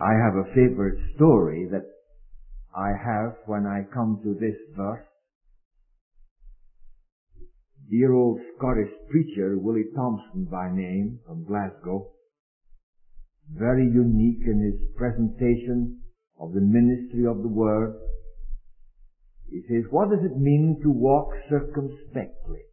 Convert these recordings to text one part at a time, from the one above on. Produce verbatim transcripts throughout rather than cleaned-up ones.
I have a favorite story that I have when I come to this verse. Dear old Scottish preacher, Willie Thompson by name, from Glasgow, very unique in his presentation of the ministry of the Word. He says, what does it mean to walk circumspectly?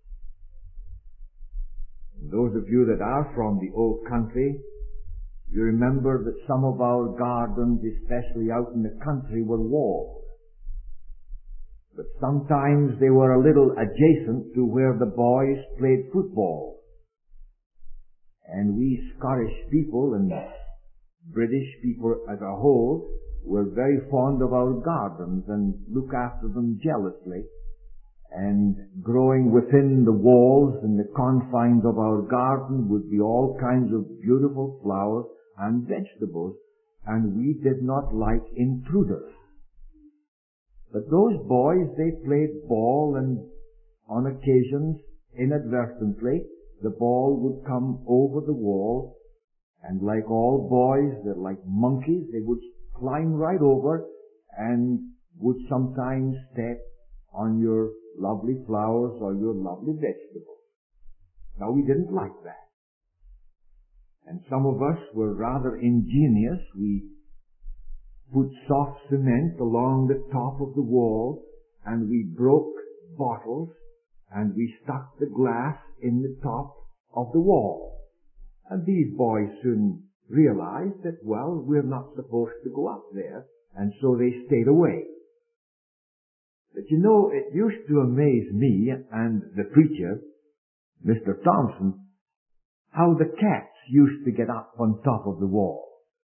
And those of you that are from the old country, you remember that some of our gardens, especially out in the country, were walled. But sometimes they were a little adjacent to where the boys played football. And we Scottish people and British people as a whole were very fond of our gardens and look after them jealously. And growing within the walls and the confines of our garden would be all kinds of beautiful flowers and vegetables, and we did not like intruders. But those boys, they played ball, and on occasions, inadvertently, the ball would come over the wall, and like all boys, they're like monkeys, they would climb right over and would sometimes step on your lovely flowers or your lovely vegetables. Now, we didn't like that. And some of us were rather ingenious. We put soft cement along the top of the wall, and we broke bottles, and we stuck the glass in the top of the wall. And these boys soon realized that, well, we're not supposed to go up there, and so they stayed away. But you know, it used to amaze me and the preacher, Mister Thompson, how the cats used to get up on top of the wall.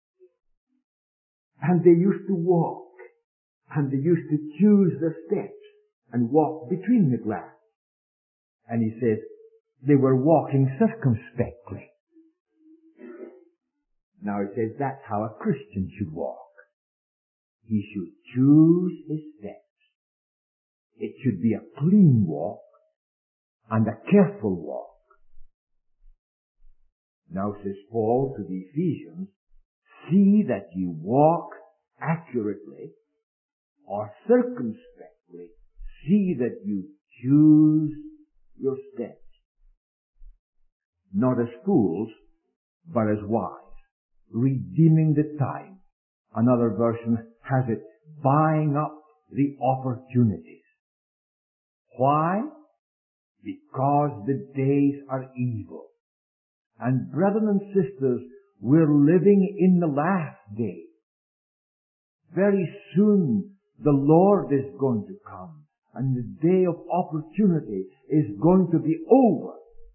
And they used to walk, and they used to choose their steps and walk between the glass. And he says they were walking circumspectly. Now he says that's how a Christian should walk. He should choose his steps. It should be a clean walk and a careful walk. Now says Paul to the Ephesians, see that you walk accurately or circumspectly. See that you choose your steps. Not as fools, but as wise, redeeming the time. Another version has it, buying up the opportunities. Why? Because the days are evil. And brethren and sisters, we're living in the last day. Very soon the Lord is going to come, and the day of opportunity is going to be over.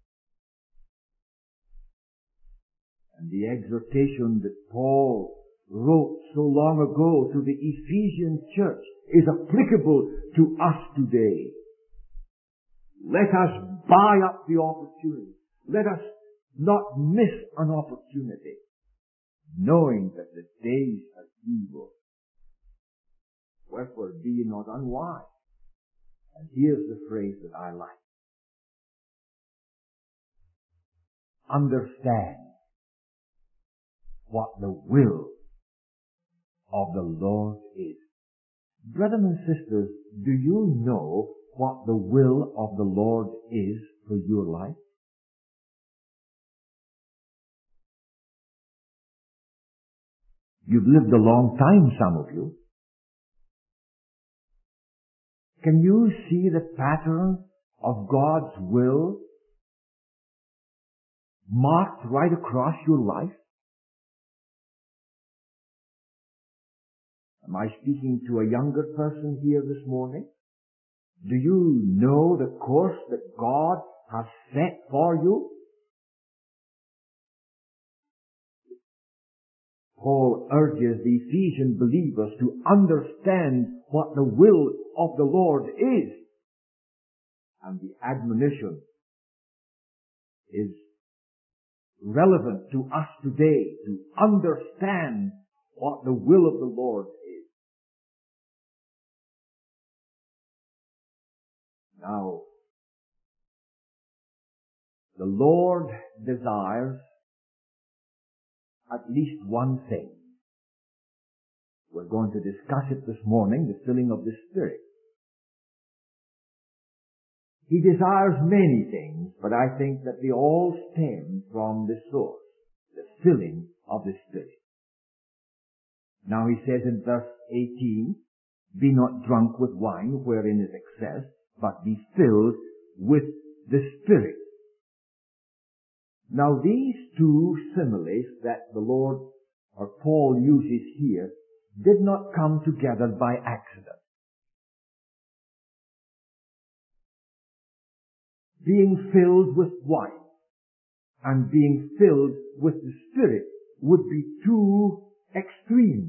And the exhortation that Paul wrote so long ago to the Ephesian church is applicable to us today. Let us buy up the opportunity. Let us not miss an opportunity, knowing that the days are evil. Wherefore be ye not unwise. And here's the phrase that I like. Understand what the will of the Lord is. Brothers and sisters, do you know what the will of the Lord is for your life? You've lived a long time, some of you. Can you see the pattern of God's will marked right across your life? Am I speaking to a younger person here this morning? Do you know the course that God has set for you? Paul urges the Ephesian believers to understand what the will of the Lord is. And the admonition is relevant to us today, to understand what the will of the Lord is. Now, the Lord desires at least one thing. We're going to discuss it this morning, the filling of the Spirit. He desires many things, but I think that they all stem from the source, the filling of the Spirit. Now he says in verse eighteen, be not drunk with wine wherein is excess, but be filled with the Spirit. Now these two similes that the Lord or Paul uses here did not come together by accident. Being filled with wine and being filled with the Spirit would be two extremes.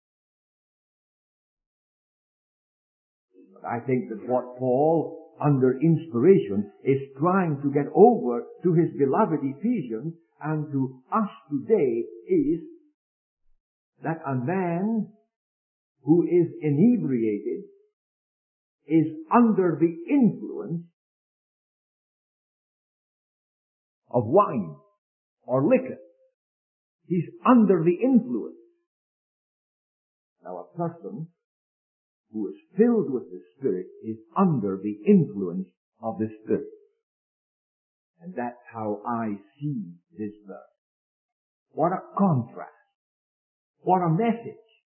But I think that what Paul, under inspiration, is trying to get over to his beloved Ephesians and to us today is that a man who is inebriated is under the influence of wine or liquor. He's under the influence. Now a person who is filled with the Spirit is under the influence of the Spirit. And that's how I see this verse. What a contrast. What a message.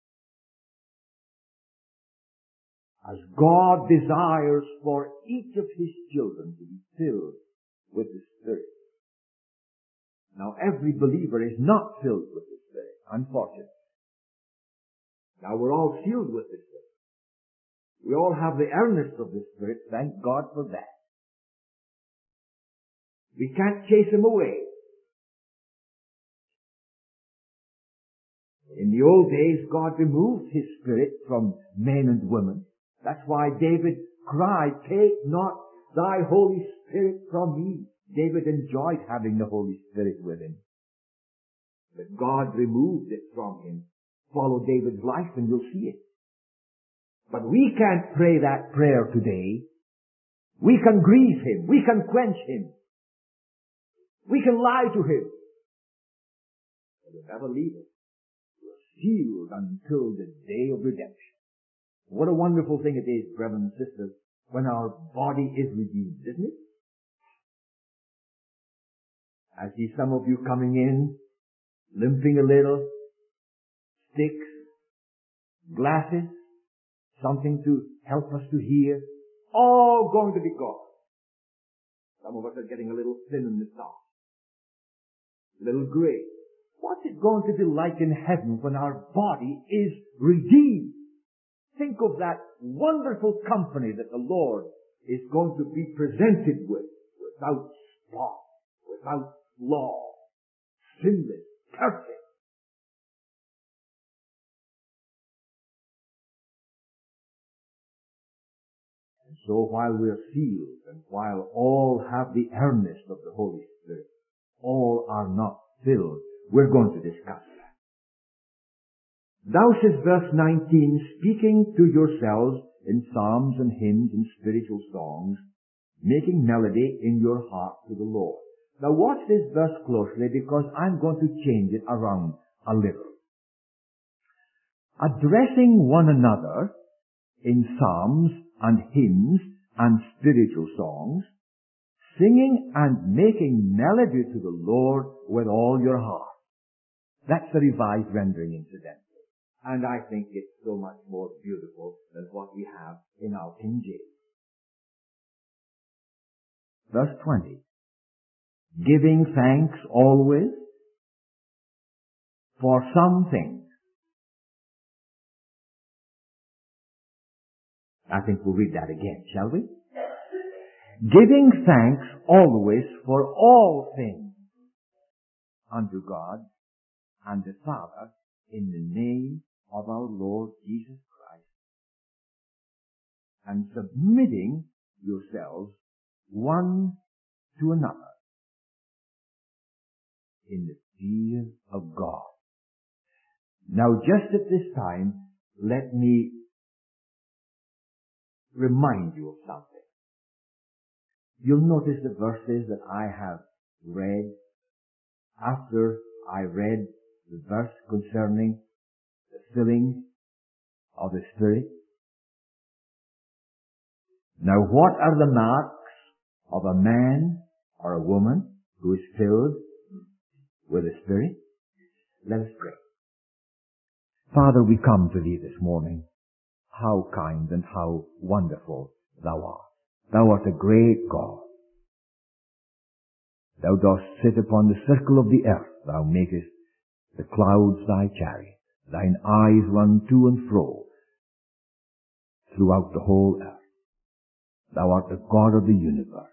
As God desires for each of His children to be filled with the Spirit. Now every believer is not filled with the Spirit, unfortunately. Now we're all sealed with the Spirit. We all have the earnest of the Spirit, thank God for that. We can't chase Him away. In the old days, God removed His Spirit from men and women. That's why David cried, take not thy Holy Spirit from me. David enjoyed having the Holy Spirit with him. But God removed it from him. Follow David's life and you'll see it. But we can't pray that prayer today. We can grieve Him. We can quench Him. We can lie to Him. But we'll never leave it. We're sealed until the day of redemption. What a wonderful thing it is, brethren and sisters, when our body is redeemed, isn't it? I see some of you coming in, limping a little, sticks, glasses, something to help us to hear, all going to be gone. Some of us are getting a little thin in the top, a little gray. What's it going to be like in heaven when our body is redeemed? Think of that wonderful company that the Lord is going to be presented with, without spot, without flaw, sinless, perfect. And so while we're sealed and while all have the earnest of the Holy Spirit, all are not filled. We're going to discuss that. Thou, says verse nineteen, speaking to yourselves in psalms and hymns and spiritual songs, making melody in your heart to the Lord. Now watch this verse closely because I'm going to change it around a little. Addressing one another in psalms and hymns and spiritual songs, singing and making melody to the Lord with all your heart. That's the Revised Rendering, incidentally. And I think it's so much more beautiful than what we have in our King James. Verse twenty. Giving thanks always for some things. I think we'll read that again, shall we? Giving thanks always for all things unto God and the Father in the name of our Lord Jesus Christ, and submitting yourselves one to another in the fear of God. Now just at this time, let me remind you of something. You'll notice the verses that I have read after I read the verse concerning the filling of the Spirit. Now, what are the marks of a man or a woman who is filled with the Spirit? Let us pray. Father, we come to Thee this morning. How kind and how wonderful Thou art. Thou art a great God. Thou dost sit upon the circle of the earth. Thou makest the clouds Thy chariot. Thine eyes run to and fro throughout the whole earth. Thou art the God of the universe.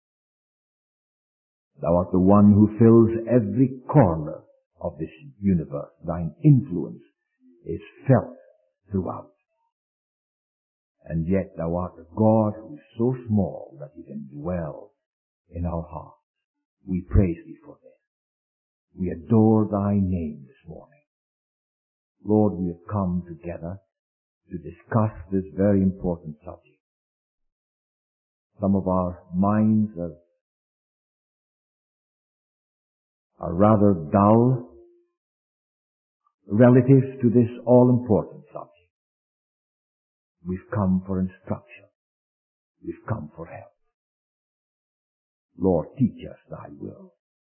Thou art the one who fills every corner of this universe. Thine influence is felt throughout. And yet Thou art a God who is so small that He can dwell in our hearts. We praise Thee for this. We adore Thy name this morning. Lord, we have come together to discuss this very important subject. Some of our minds are, are rather dull relative to this all-important subject. We've come for instruction. We've come for help. Lord, teach us Thy will.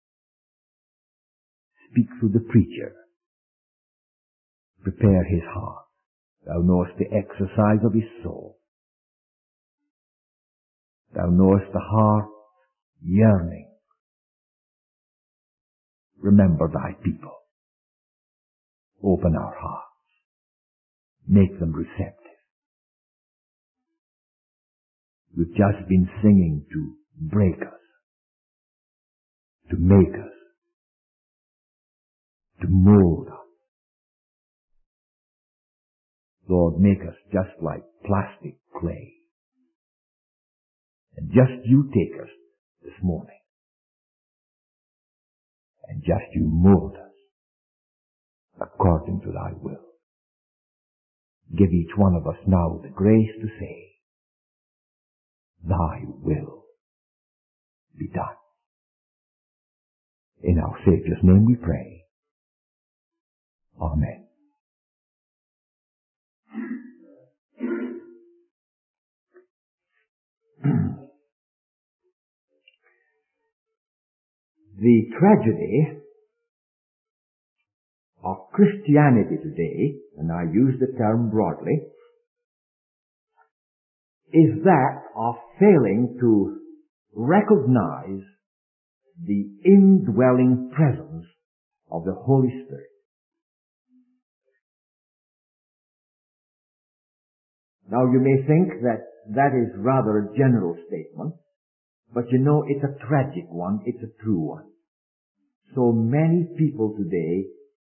Speak through the preacher. Prepare his heart. Thou knowest the exercise of his soul. Thou knowest the heart yearning. Remember Thy people. Open our hearts. Make them receptive. We've just been singing to break us, to make us, to mold us. Lord, make us just like plastic clay. And just You take us this morning. And just You mold us according to Thy will. Give each one of us now the grace to say, Thy will be done. In our Savior's name we pray. Amen. The tragedy of Christianity today, and I use the term broadly, is that of failing to recognize the indwelling presence of the Holy Spirit. Now you may think that that is rather a general statement, but you know it's a tragic one, it's a true one. So many people today,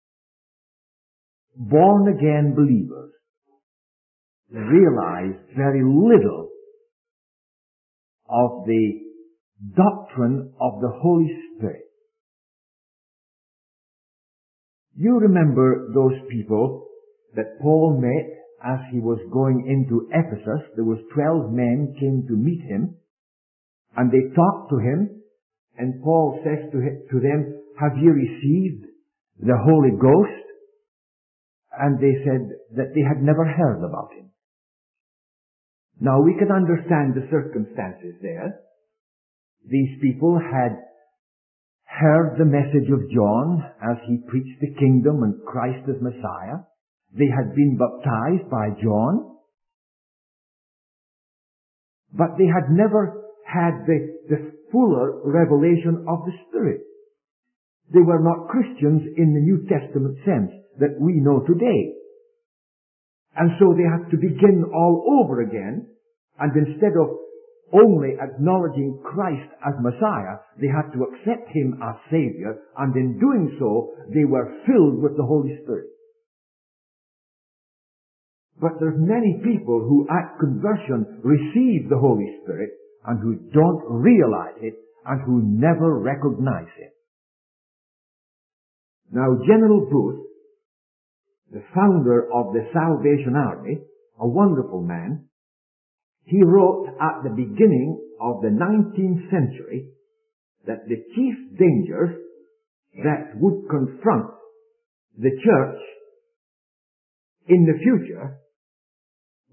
born again believers, realize very little of the doctrine of the Holy Spirit. You remember those people that Paul met as he was going into Ephesus. There was twelve men came to meet him, and they talked to him, and Paul says to, him, to them, have you received the Holy Ghost? And they said that they had never heard about Him. Now we can understand the circumstances there. These people had heard the message of John as he preached the kingdom and Christ as Messiah. They had been baptized by John, but they had never had the, the fuller revelation of the Spirit. They were not Christians in the New Testament sense that we know today. And so they had to begin all over again, and instead of only acknowledging Christ as Messiah, they had to accept Him as Savior, and in doing so, they were filled with the Holy Spirit. But there's many people who at conversion receive the Holy Spirit, and who don't realize it, and who never recognize it. Now, General Booth, the founder of the Salvation Army, a wonderful man, he wrote at the beginning of the nineteenth century that the chief dangers that would confront the church in the future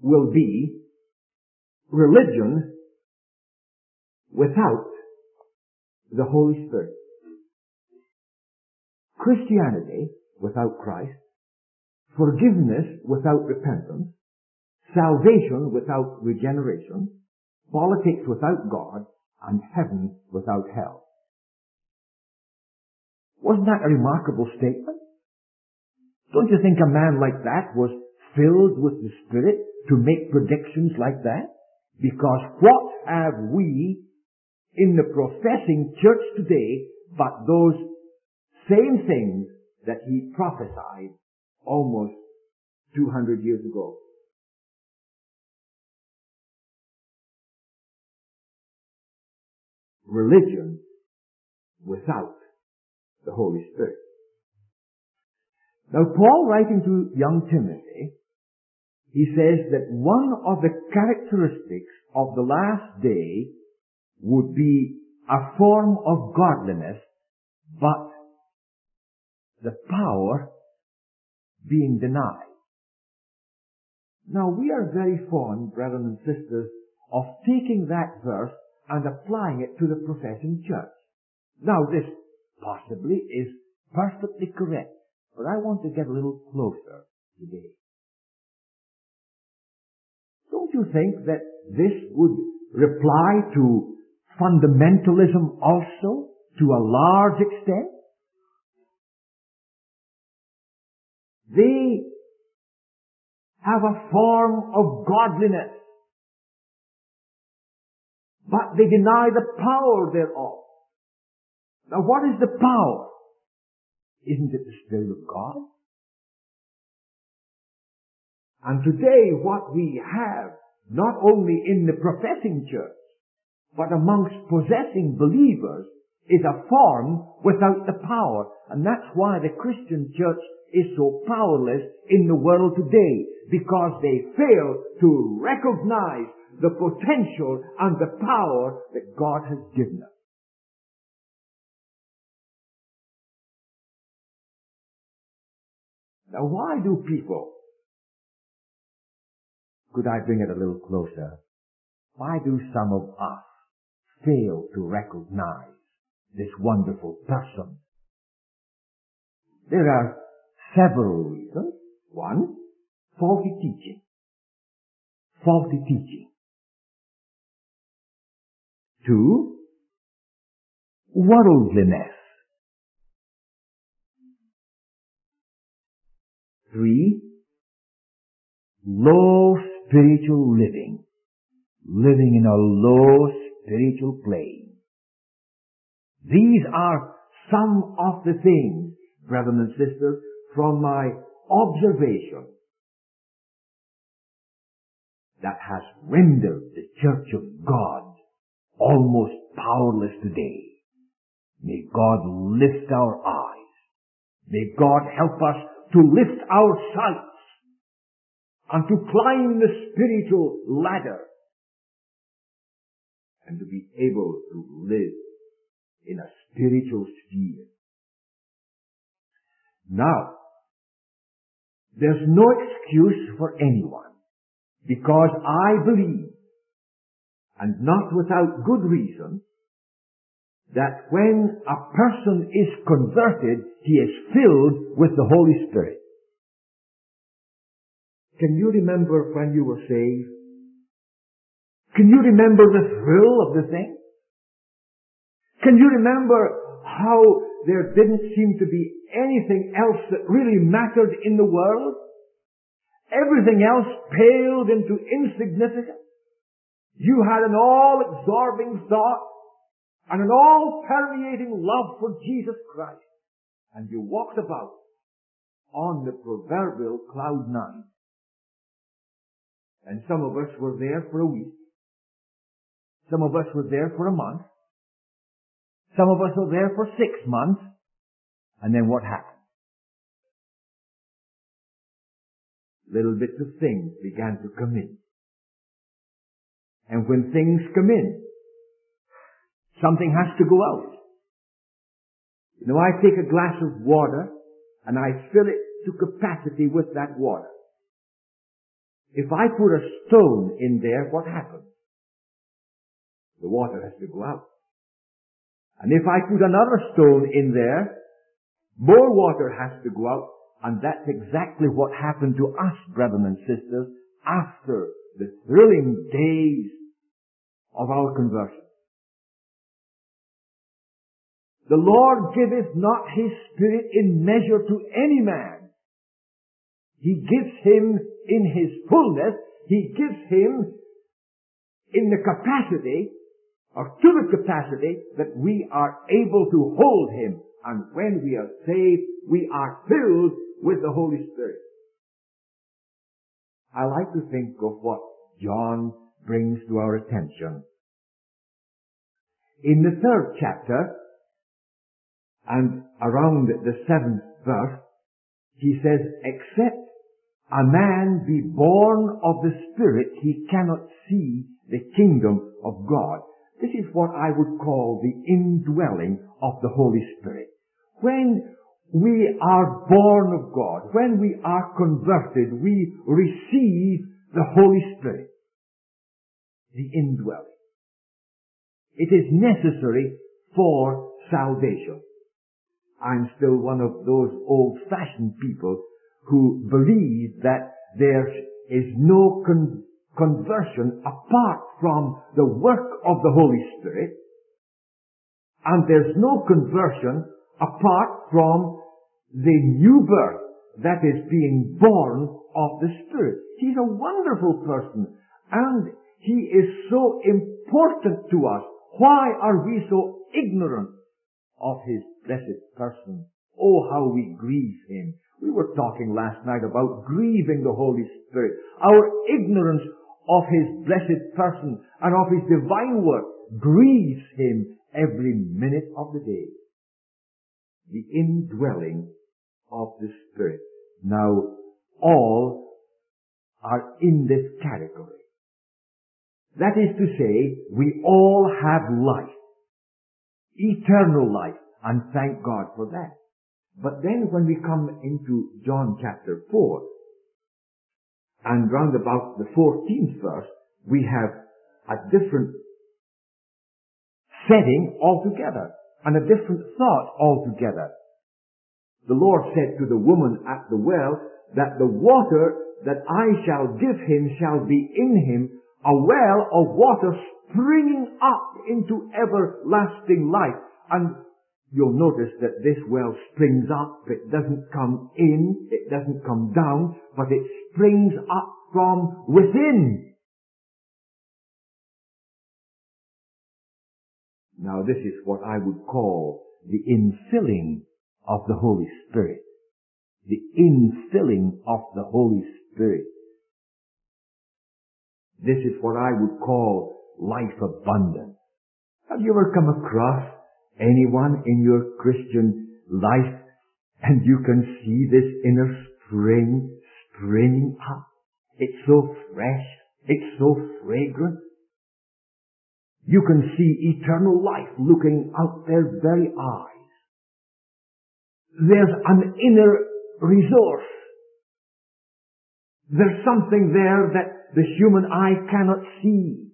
will be religion without the Holy Spirit. Christianity without Christ, forgiveness without repentance, salvation without regeneration, politics without God, and heaven without hell. Wasn't that a remarkable statement? Don't you think a man like that was filled with the Spirit to make predictions like that? Because what have we in the professing church today but those same things that he prophesied almost two hundred years ago? Religion without the Holy Spirit. Now, Paul, writing to young Timothy, he says that one of the characteristics of the last day would be a form of godliness, but the power being denied. Now, we are very fond, brethren and sisters, of taking that verse and applying it to the professing church. Now, this possibly is perfectly correct, but I want to get a little closer today. Don't you think that this would reply to fundamentalism also, to a large extent? They have a form of godliness, but they deny the power thereof. Now, what is the power? Isn't it the Spirit of God? And today what we have, not only in the professing church, but amongst possessing believers, is a form without the power. And that's why the Christian church is so powerless in the world today, because they fail to recognize the potential and the power that God has given us. Now, why do people, could I bring it a little closer, why do some of us fail to recognize this wonderful person? There are several reasons. One, faulty teaching. Faulty teaching. Two, worldliness. Three, low spiritual living. Living in a low spiritual plane. These are some of the things, brethren and sisters, from my observation that has rendered the Church of God almost powerless today. May God lift our eyes. May God help us to lift our sights and to climb the spiritual ladder and to be able to live in a spiritual sphere. Now, there's no excuse for anyone, because I believe, and not without good reason, that when a person is converted, he is filled with the Holy Spirit. Can you remember when you were saved? Can you remember the thrill of the thing? Can you remember how there didn't seem to be anything else that really mattered in the world? Everything else paled into insignificance. You had an all-absorbing thought and an all-permeating love for Jesus Christ. And you walked about on the proverbial cloud nine. And some of us were there for a week. Some of us were there for a month. Some of us were there for six months. And then what happened? Little bits of things began to come in. And when things come in, something has to go out. You know, I take a glass of water and I fill it to capacity with that water. If I put a stone in there, what happens? The water has to go out. And if I put another stone in there, more water has to go out. And that's exactly what happened to us, brethren and sisters, after the thrilling days of our conversion. The Lord giveth not His Spirit in measure to any man. He gives Him in His fullness. He gives Him in the capacity, or to the capacity, that we are able to hold Him. And when we are saved, we are filled with the Holy Spirit. I like to think of what John brings to our attention. In the third chapter, and around the seventh verse, he says, except a man be born of the Spirit, he cannot see the kingdom of God. This is what I would call the indwelling of the Holy Spirit. When we are born of God, when we are converted, we receive the Holy Spirit, the indwelling. It is necessary for salvation. I'm still one of those old-fashioned people who believe that there is no con- conversion apart from the work of the Holy Spirit, and there's no conversion apart from the new birth that is being born of the Spirit. He's a wonderful person, and He is so important to us. Why are we so ignorant of His blessed person? Oh, how we grieve Him. We were talking last night about grieving the Holy Spirit. Our ignorance of His blessed person and of His divine work grieves Him every minute of the day. The indwelling of the Spirit. Now, all are in this category. That is to say, we all have life. Eternal life. And thank God for that. But then when we come into John chapter four, and round about the fourteenth verse, we have a different setting altogether, and a different thought altogether. The Lord said to the woman at the well, that the water that I shall give him shall be in him a well of water springing up into everlasting life. And you'll notice that this well springs up. It doesn't come in, it doesn't come down, but it springs up from within. Now this is what I would call the infilling of the Holy Spirit. The infilling of the Holy Spirit. This is what I would call life abundant. Have you ever come across anyone in your Christian life and you can see this inner spring springing up? It's so fresh. It's so fragrant. You can see eternal life looking out their very eyes. There's an inner resource. There's something there that the human eye cannot see.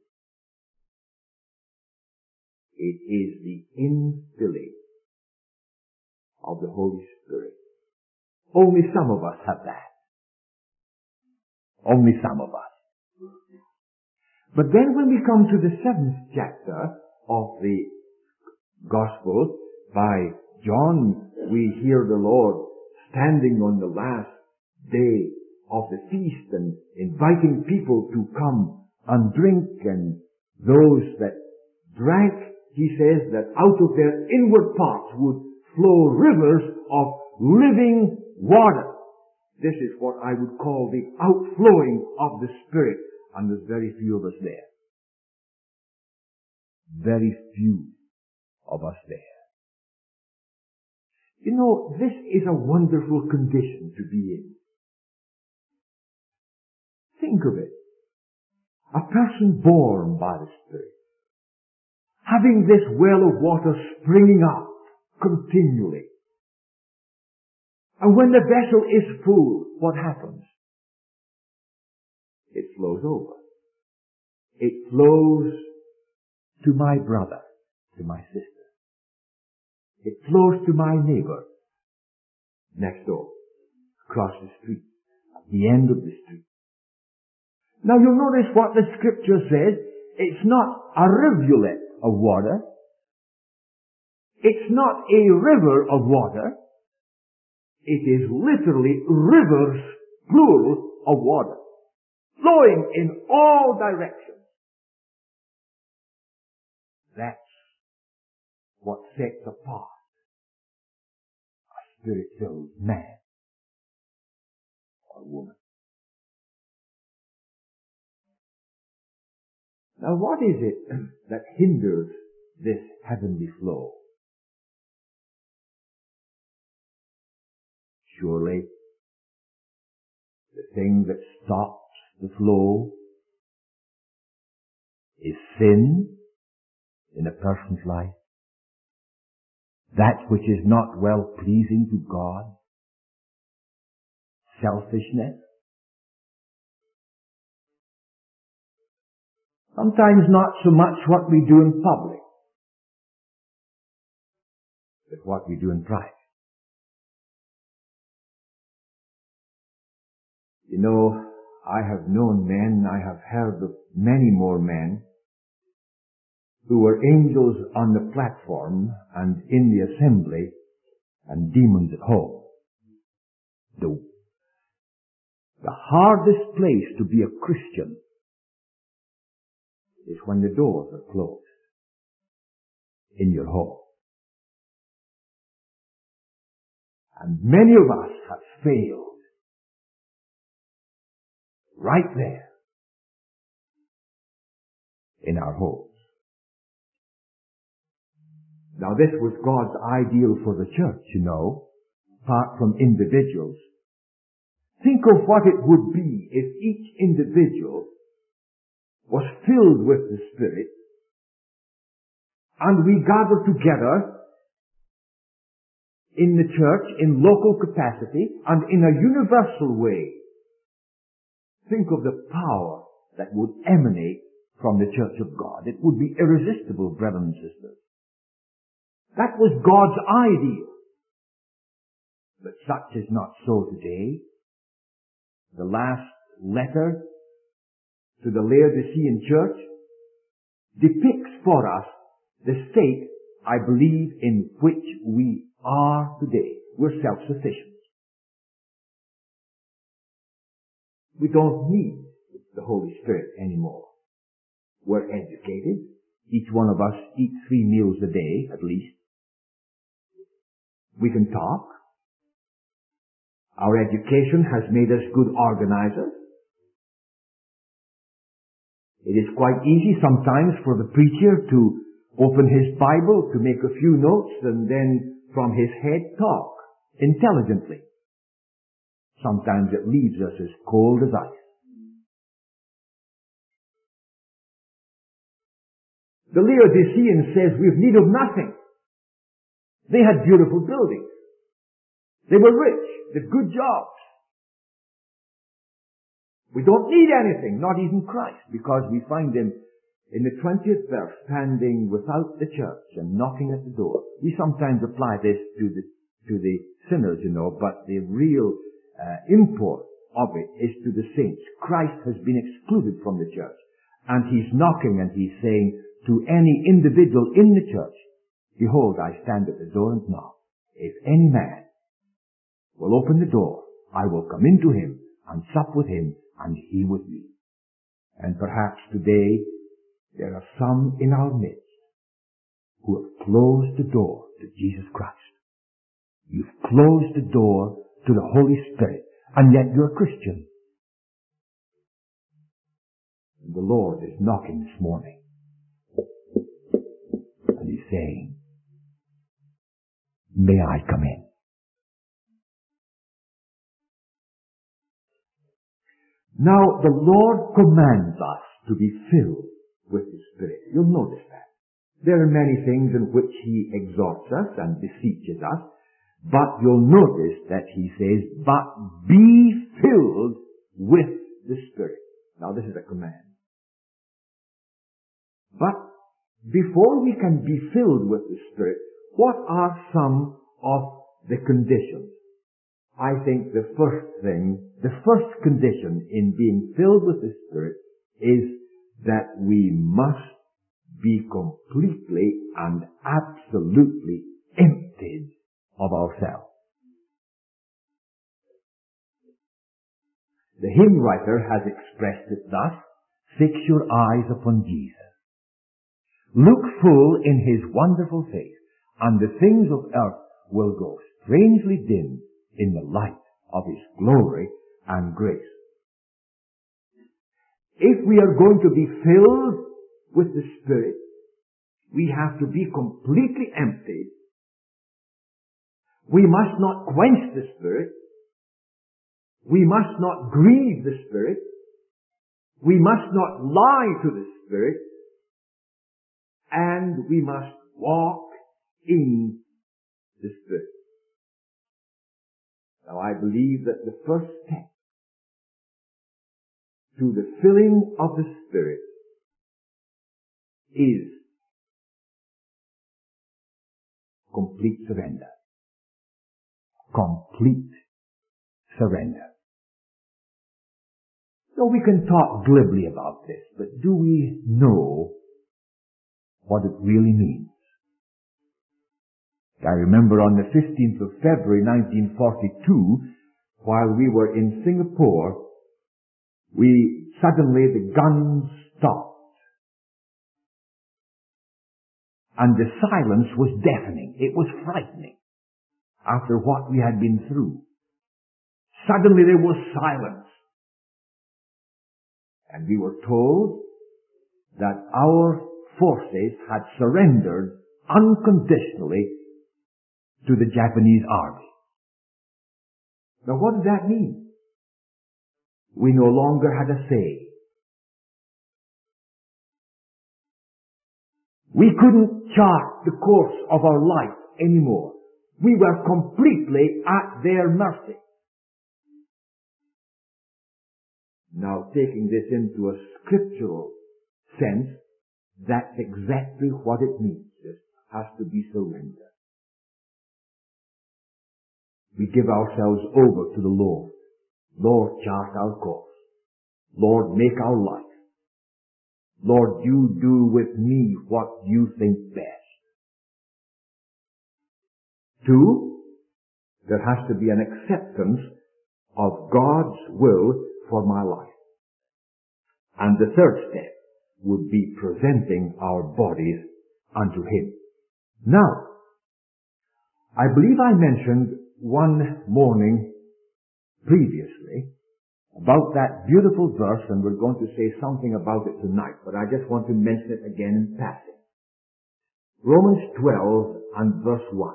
It is the infilling of the Holy Spirit. Only some of us have that. Only some of us. But then when we come to the seventh chapter of the Gospel by John, we hear the Lord standing on the last day of the feast and inviting people to come and drink, and those that drank, he says that out of their inward parts would flow rivers of living water. This is what I would call the outflowing of the Spirit, and there's very few of us there. Very few of us there. You know, this is a wonderful condition to be in. Think of it. A person born by the Spirit, having this well of water springing up continually. And when the vessel is full, what happens? it flows over. It flows to my brother, to my sister. It flows to my neighbor next door, across the street, at the end of the street. Now you'll notice what the scripture says. It's not a rivulet of water. It's not a river of water. It is literally rivers, plural, of water, flowing in all directions. That's what sets apart a spirit-filled man or woman. Now what is it that hinders this heavenly flow? Surely, the thing that stops the flow is sin in a person's life. That which is not well pleasing to God. Selfishness. Sometimes not so much what we do in public, but what we do in private. You know, I have known men, I have heard of many more men who were angels on the platform and in the assembly and demons at home. The, the hardest place to be a Christian is when the doors are closed in your home. And many of us have failed right there in our homes. Now this was God's ideal for the church, you know, apart from individuals. Think of what it would be if each individual was filled with the Spirit and we gathered together in the church in local capacity and in a universal way. Think of the power that would emanate from the church of God. It would be irresistible, brethren and sisters. That was God's ideal. But such is not so today. The last letter to the Laodicean church depicts for us the state, I believe, in which we are today. We're self-sufficient. We don't need the Holy Spirit anymore. We're educated. Each one of us eats three meals a day, at least. We can talk. Our education has made us good organizers. It is quite easy sometimes for the preacher to open his Bible, to make a few notes, and then from his head talk intelligently. Sometimes it leaves us as cold as ice. The Laodicean says we have need of nothing. They had beautiful buildings. They were rich. They had good jobs. We don't need anything, not even Christ, because we find Him in the twentieth verse standing without the church and knocking at the door. We sometimes apply this to the, to the sinners, you know, but the real uh, import of it is to the saints. Christ has been excluded from the church, and He's knocking and He's saying to any individual in the church, behold, I stand at the door and knock. If any man will open the door, I will come into him and sup with him and he with me. And perhaps today there are some in our midst who have closed the door to Jesus Christ. You've closed the door to the Holy Spirit, and yet you're a Christian. And the Lord is knocking this morning. And He's saying, may I come in? Now, the Lord commands us to be filled with the Spirit. You'll notice that. There are many things in which He exhorts us and beseeches us, but you'll notice that He says, but be filled with the Spirit. Now this is a command. But before we can be filled with the Spirit, what are some of the conditions? I think the first thing, the first condition in being filled with the Spirit is that we must be completely and absolutely emptied of ourselves. The hymn writer has expressed it thus: fix your eyes upon Jesus. Look full in His wonderful face, and the things of earth will grow strangely dim in the light of His glory and grace. If we are going to be filled with the Spirit, we have to be completely emptied. We must not quench the Spirit. We must not grieve the Spirit. We must not lie to the Spirit. And we must walk in the Spirit. Now I believe that the first step to the filling of the Spirit is complete surrender. Complete surrender. So we can talk glibly about this, but do we know what it really means? I remember on the fifteenth of February nineteen forty-two, while we were in Singapore, we suddenly, the guns stopped. And the silence was deafening. It was frightening after what we had been through. Suddenly there was silence. And we were told that our forces had surrendered unconditionally to the Japanese army. Now what did that mean? We no longer had a say. We couldn't chart the course of our life anymore. We were completely at their mercy. Now, taking this into a scriptural sense, that's exactly what it means. It has to be surrender. We give ourselves over to the Lord. Lord, chart our course. Lord, make our life. Lord, you do with me what you think best. Two, there has to be an acceptance of God's will for my life. And the third step would be presenting our bodies unto Him. Now, I believe I mentioned one morning previously about that beautiful verse, and we're going to say something about it tonight, but I just want to mention it again in passing. Romans twelve and verse one.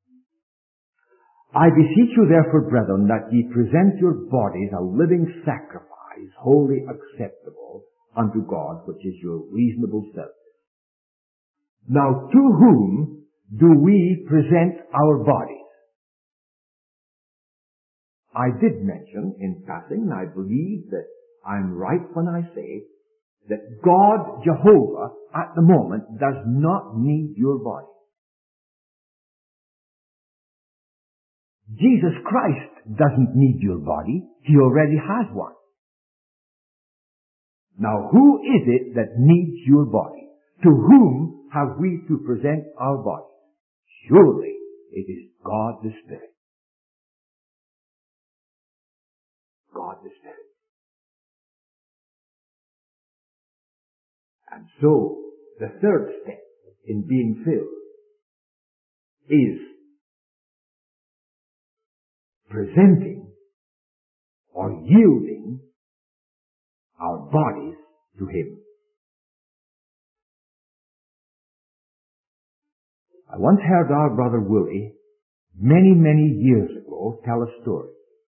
I beseech you therefore, brethren, that ye present your bodies a living sacrifice, wholly acceptable unto God, which is your reasonable service. Now, to whom do we present our bodies? I did mention in passing, and I believe that I'm right when I say that God, Jehovah, at the moment does not need your body. Jesus Christ doesn't need your body. He already has one. Now, who is it that needs your body? To whom have we to present our bodies? Surely it is God the Spirit. God the Spirit. And so, the third step in being filled is presenting or yielding our bodies to Him. I once heard our brother Willie, many, many years ago, tell a story.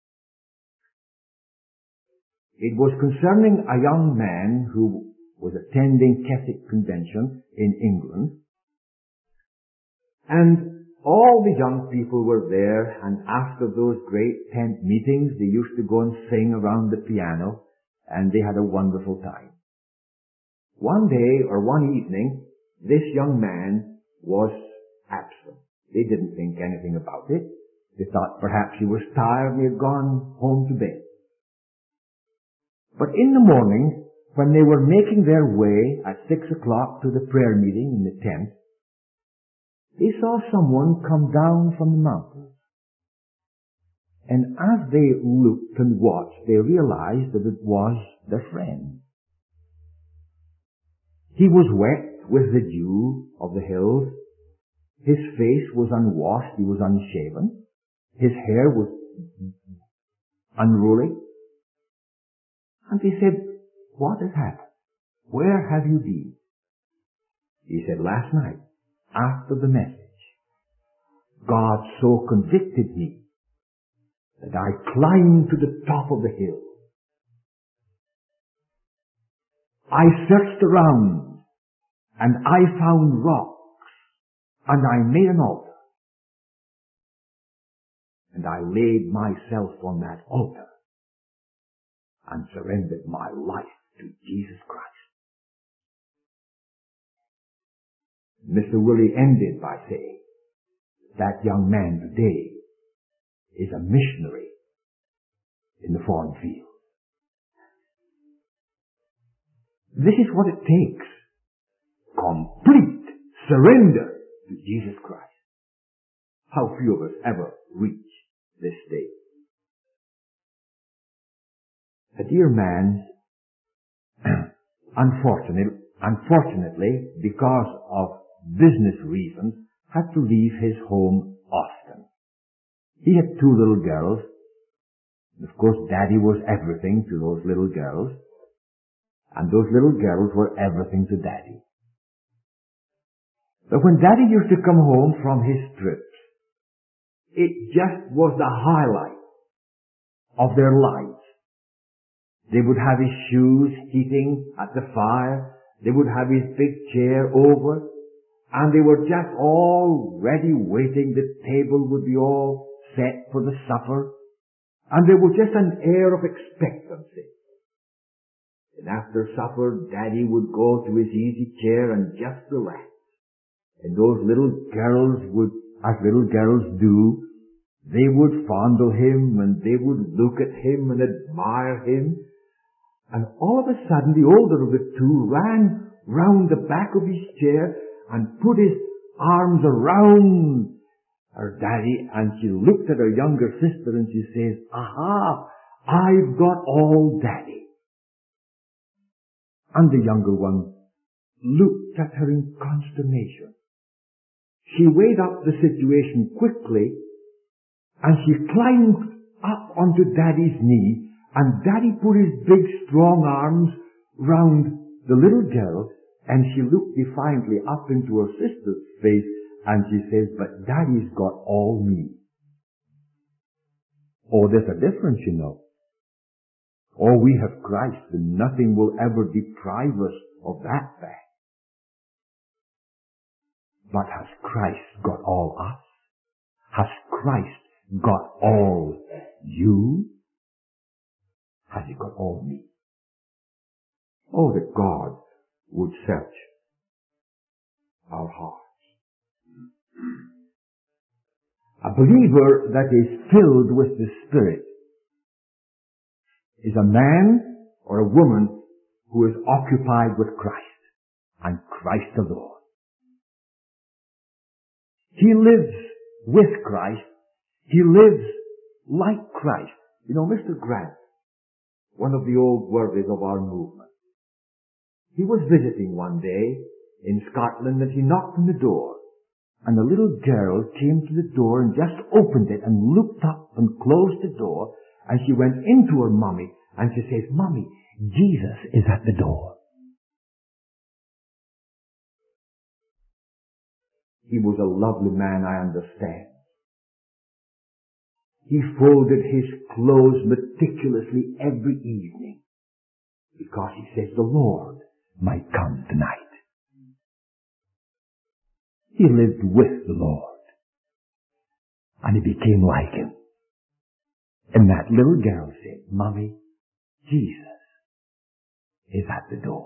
It was concerning a young man who was attending Keswick Convention in England, and all the young people were there, and after those great tent meetings, they used to go and sing around the piano, and they had a wonderful time. One day or one evening, this young man was absent. They didn't think anything about it. They thought perhaps he was tired and he had gone home to bed. But in the morning, when they were making their way at six o'clock to the prayer meeting in the tent, they saw someone come down from the mountains. And as they looked and watched, they realized that it was their friend. He was wet with the dew of the hills. His face was unwashed. He was unshaven. His hair was unruly. And they said, "What has happened? Where have you been?" He said, "Last night, after the message, God so convicted me that I climbed to the top of the hill. I searched around and I found rocks and I made an altar. And I laid myself on that altar and surrendered my life to Jesus Christ." Mister Willie ended by saying, that young man today is a missionary in the foreign field. This is what it takes. Complete surrender to Jesus Christ. How few of us ever reach this state. A dear man, unfortunately, unfortunately, because of business reasons, had to leave his home often. He had two little girls. Of course, Daddy was everything to those little girls. And those little girls were everything to Daddy. But when Daddy used to come home from his trips, it just was the highlight of their lives. They would have his shoes heating at the fire. They would have his big chair over. And they were just all ready, waiting. The table would be all set for the supper. And there was just an air of expectancy. And after supper, Daddy would go to his easy chair and just relax. And those little girls would, as little girls do, they would fondle him and they would look at him and admire him. And all of a sudden, the older of the two ran round the back of his chair and put his arms around her Daddy, and she looked at her younger sister and she says, "Aha, I've got all Daddy." And the younger one looked at her in consternation. She weighed up the situation quickly and she climbed up onto Daddy's knee, and Daddy put his big strong arms round the little girl, and she looked defiantly up into her sister's face and she says, "But Daddy's got all me." Oh, there's a difference, you know. Oh, we have Christ and nothing will ever deprive us of that fact. But has Christ got all us? Has Christ got all you? Has he got all me? Oh, that God would search our hearts. A believer that is filled with the Spirit is a man or a woman who is occupied with Christ and Christ alone. He lives with Christ. He lives like Christ. You know, Mister Grant, one of the old worthies of our movement, he was visiting one day in Scotland and he knocked on the door. And a little girl came to the door and just opened it and looked up and closed the door. And she went into her mommy and she says, "Mommy, Jesus is at the door." He was a lovely man, I understand. He folded his clothes meticulously every evening because he says the Lord might come tonight. He lived with the Lord. And he became like him. And that little girl said, "Mommy, Jesus is at the door.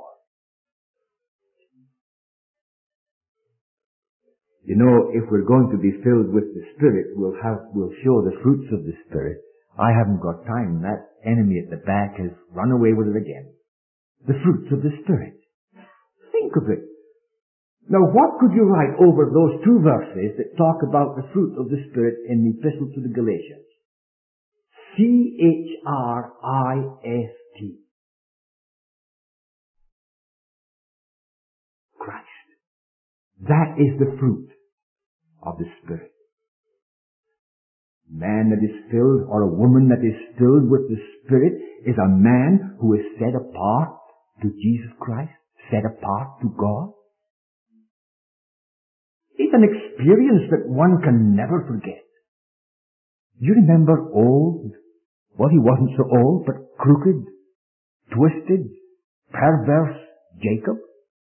You know, if we're going to be filled with the Spirit, we'll have, we'll show the fruits of the Spirit. I haven't got time. That enemy at the back has run away with it again. The fruits of the Spirit. Think of it. Now, what could you write over those two verses that talk about the fruit of the Spirit in the Epistle to the Galatians? C H R I S T. Christ. That is the fruit of the Spirit. Man that is filled, or a woman that is filled with the Spirit, is a man who is set apart to Jesus Christ, set apart to God. It's an experience that one can never forget. You remember old, well, he wasn't so old, but crooked, twisted, perverse Jacob?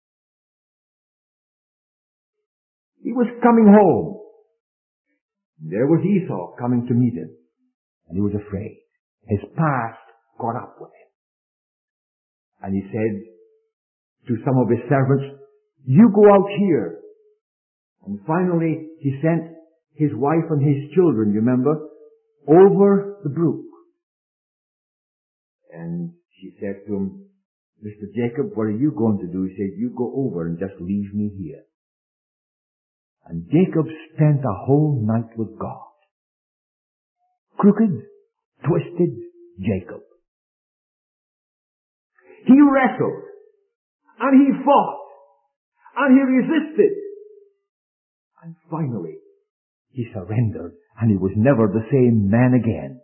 He was coming home. There was Esau coming to meet him, and he was afraid. His past caught up with him. And he said to some of his servants, "You go out here." And finally, he sent his wife and his children, you remember, over the brook. And she said to him, "Mister Jacob, what are you going to do?" He said, "You go over and just leave me here." And Jacob spent a whole night with God. Crooked, twisted Jacob. He wrestled, and he fought, and he resisted. And finally, he surrendered, and he was never the same man again.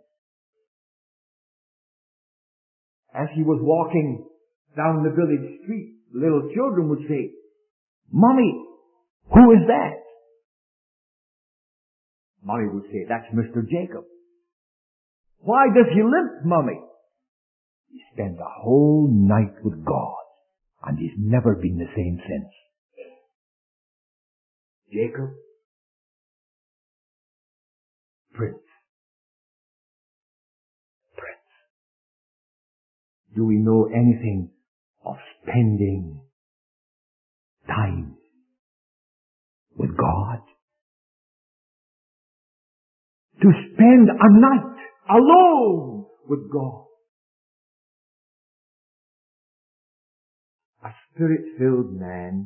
As he was walking down the village street, little children would say, "Mommy, who is that?" Mommy would say, "That's Mister Jacob." "Why does he limp, Mommy?" He spent a whole night with God, and he's never been the same since. Jacob, Prince. Prince. Do we know anything of spending time with God? To spend a night alone with God. A Spirit-filled man,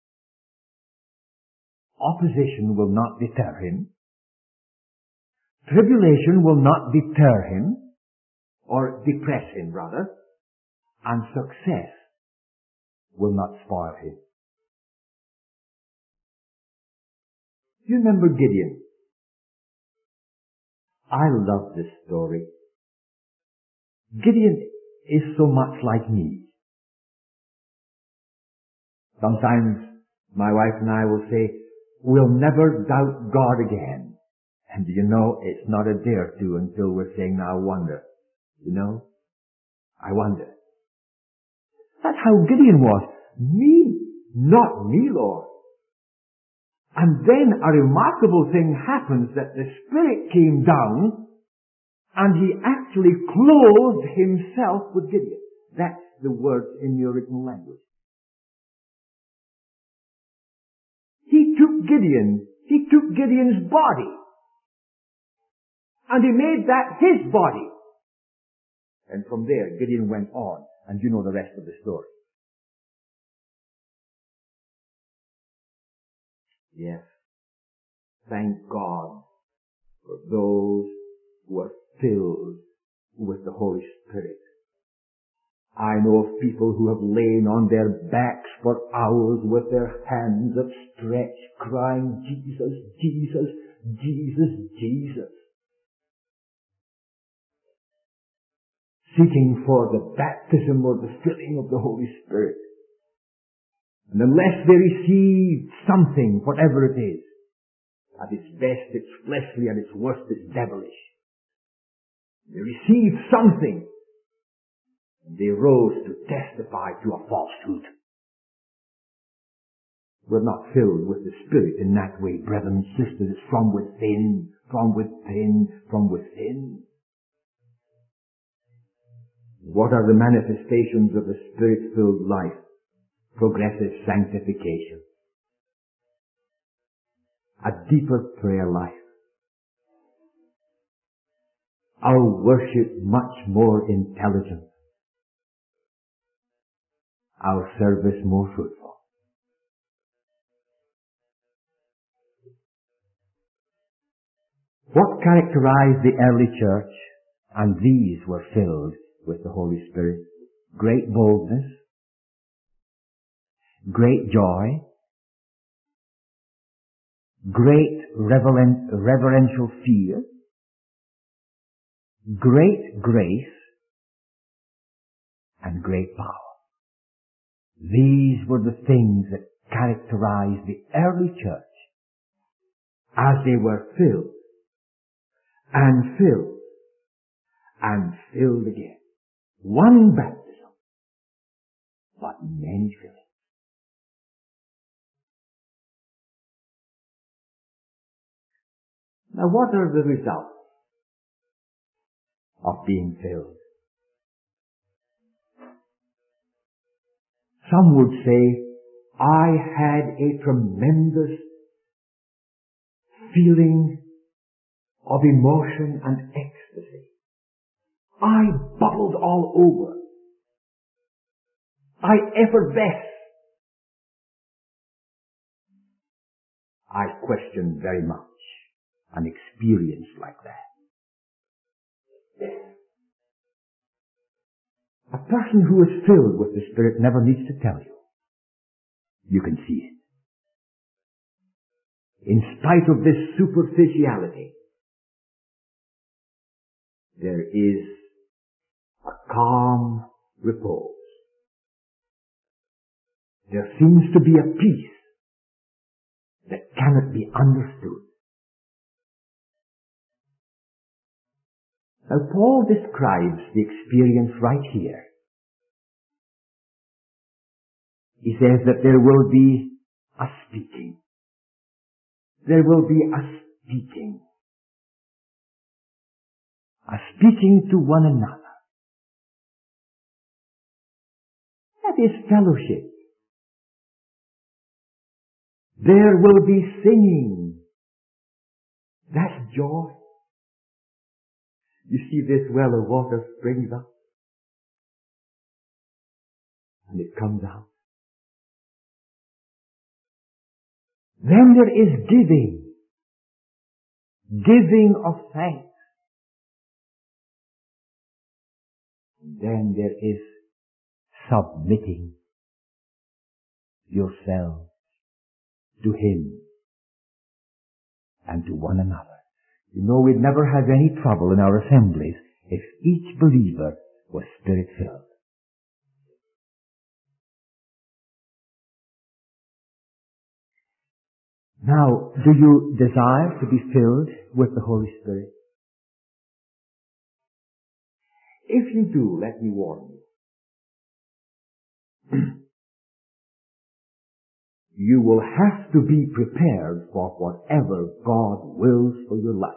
opposition will not deter him. Tribulation will not deter him, or depress him rather, and success will not spoil him. Do you remember Gideon? I love this story. Gideon is so much like me. Sometimes my wife and I will say, "We'll never doubt God again." And you know, it's not a day or two until we're saying, "I wonder." You know? I wonder. That's how Gideon was. Me, not me, Lord. And then a remarkable thing happens, that the Spirit came down and he actually clothed himself with Gideon. That's the word in the original language. He took Gideon, he took Gideon's body, and he made that his body. And from there, Gideon went on, and you know the rest of the story. Yes. Thank God for those who are filled with the Holy Spirit. I know of people who have lain on their backs for hours with their hands upstretched, crying, "Jesus, Jesus, Jesus, Jesus," seeking for the baptism or the filling of the Holy Spirit. And unless they receive something, whatever it is, at its best it's fleshly, at its worst it's devilish. They received something, and they rose to testify to a falsehood. We're not filled with the Spirit in that way, brethren and sisters. It's from within, from within, from within. What are the manifestations of the Spirit-filled life? Progressive sanctification. A deeper prayer life. Our worship much more intelligent. Our service more fruitful. What characterized the early church? And these were filled with the Holy Spirit. Great boldness, great joy, great reveren- reverential fear, great grace, and great power. These were the things that characterized the early church as they were filled and filled and filled again. One baptism, but many fillings. Now what are the results of being filled? Some would say, I had a tremendous feeling of emotion and ecstasy. I bubbled all over. I effervesced. I question very much an experience like that. A person who is filled with the Spirit never needs to tell you. You can see it. In spite of this superficiality, there is a calm repose. There seems to be a peace that cannot be understood. Now Paul describes the experience right here. He says that there will be a speaking. There will be a speaking. A speaking to one another. That is fellowship. There will be singing. That's joy. You see this well of water springs up. And it comes out. Then there is giving. Giving of thanks. Then there is submitting yourself to Him and to one another. You know, we'd never have any trouble in our assemblies if each believer was Spirit-filled. Now, do you desire to be filled with the Holy Spirit? If you do, let me warn you. You will have to be prepared for whatever God wills for your life.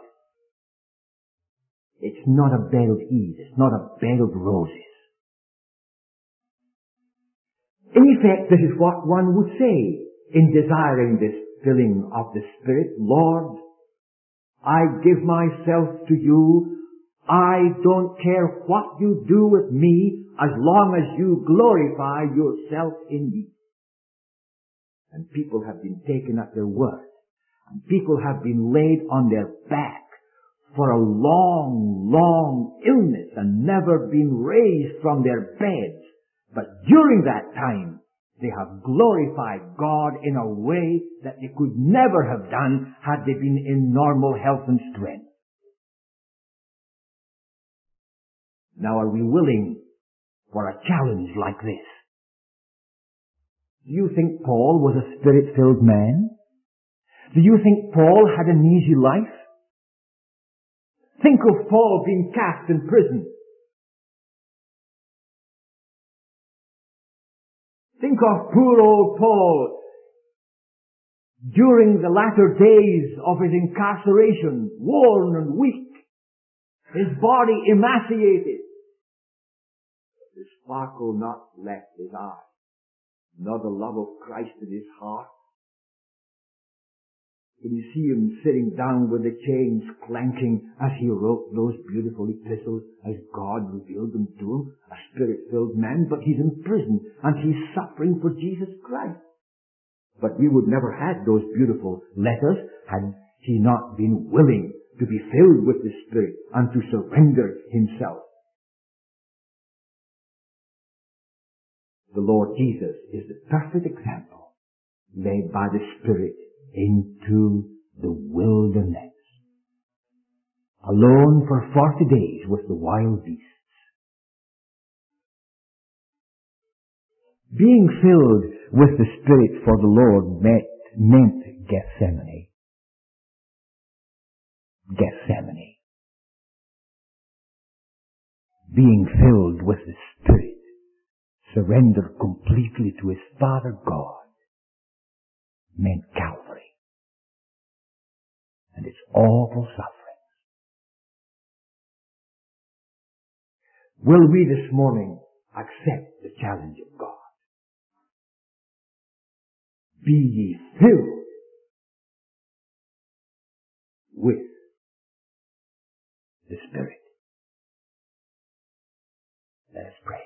It's not a bed of ease. It's not a bed of roses. In effect, this is what one would say in desiring this filling of the Spirit. Lord, I give myself to you. I don't care what you do with me as long as you glorify yourself in me. And people have been taken at their word. And people have been laid on their back for a long, long illness and never been raised from their beds. But during that time, they have glorified God in a way that they could never have done had they been in normal health and strength. Now, are we willing for a challenge like this? Do you think Paul was a Spirit-filled man? Do you think Paul had an easy life? Think of Paul being cast in prison. Think of poor old Paul during the latter days of his incarceration, worn and weak, his body emaciated. the sparkle not left his eye, nor the love of Christ in his heart. When you see him sitting down with the chains clanking as he wrote those beautiful epistles, as God revealed them to him, a spirit-filled man, but he's in prison and he's suffering for Jesus Christ. But we would never have had those beautiful letters had he not been willing to be filled with the Spirit and to surrender himself. The Lord Jesus is the perfect example, led by the Spirit into the wilderness, alone for forty days with the wild beasts. Being filled with the Spirit for the Lord meant, meant Gethsemane. Gethsemane. Being filled with the Spirit, surrendered completely to his Father God, meant Calvary and its awful suffering. Will we this morning accept the challenge of God? Be ye filled with the Spirit. Let us pray.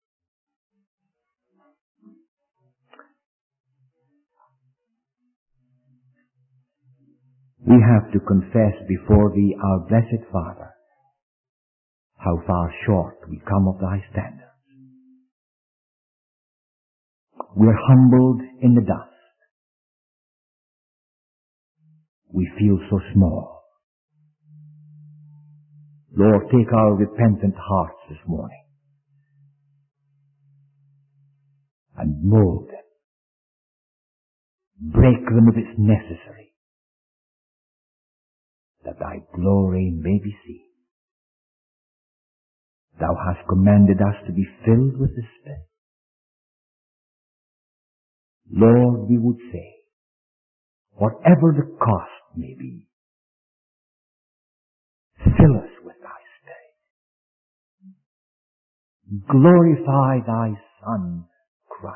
We have to confess before Thee, our blessed Father, how far short we come of Thy standards. We are humbled in the dust. We feel so small. Lord, take our repentant hearts this morning and mold them. Break them if it's necessary, that Thy glory may be seen. Thou hast commanded us to be filled with the Spirit. Lord, we would say, whatever the cost may be, fill us with Thy Spirit. Glorify Thy Son, Christ.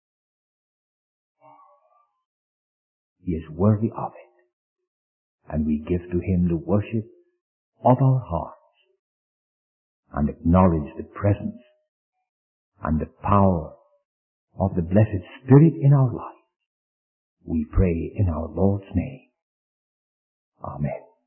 He is worthy of it, and we give to Him the worship of our hearts and acknowledge the presence and the power of the blessed Spirit in our life. We pray in our Lord's name. Amen.